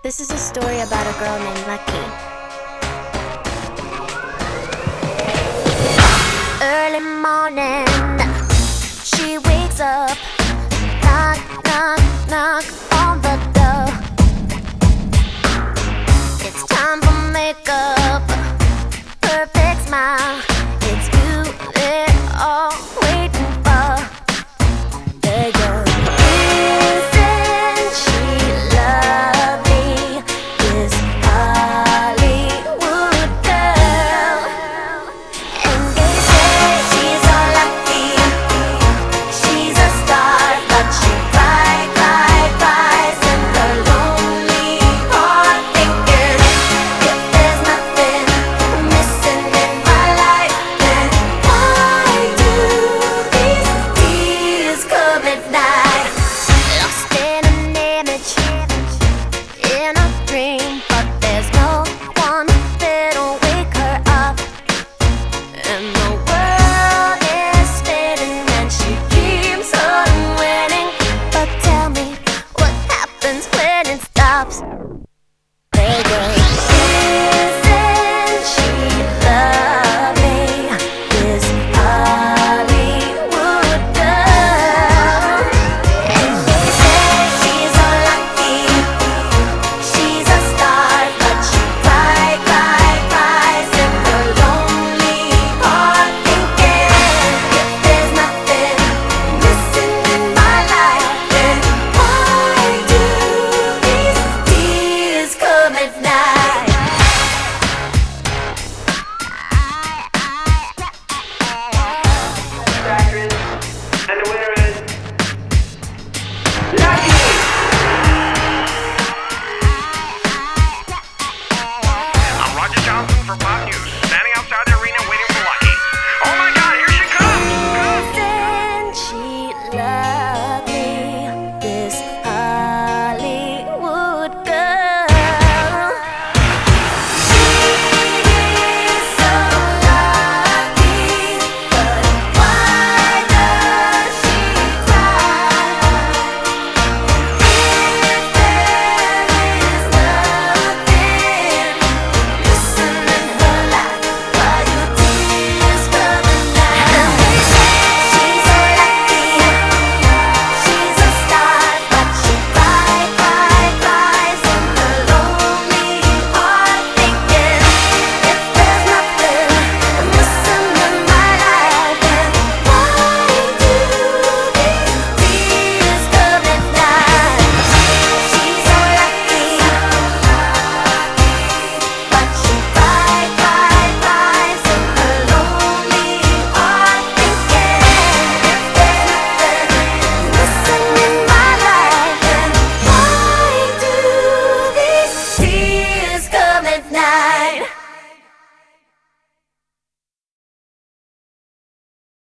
This is a story about a girl named Lucky. Early morning, she wakes up, knock, knock, knock on the door. It's time for makeup, perfect smile. It's you they're all waiting for. They go, isn't she lovely, this Hollywood girl? And they say she's all lucky, she's a star, but she cries in her lonely heart, thinking if there's nothing missing in my life, then why do these tears come at night? Lost in an image, in a dream, but there's no one that'll wake her up. And the world is spinning and she keeps on winning. But tell me, what happens when it stops? They go, isn't she lovely, this Hollywood girl? And they say she's all lucky, she's a star, but she cries in her lonely heart, thinking if there's nothing missing in my life, then why do these tears come at night? Actress, and the winner is Lucky! I'm Roger Johnson for Pop News, standing outside the arena waiting for Lucky. Oh my God, here she comes! Isn't she lovely, this Hollywood girl? She's so lucky, but why does she cry? If there is nothing missing in her life, why do tears come at night? She's so lucky, she's a star, but she cries in her lonely heart, thinking if there's nothing missing in my life, then why do these tears come at night? She's so lucky, but she cries in her lonely heart, thinking if there's nothing missing in my life, then why do these tears come at night?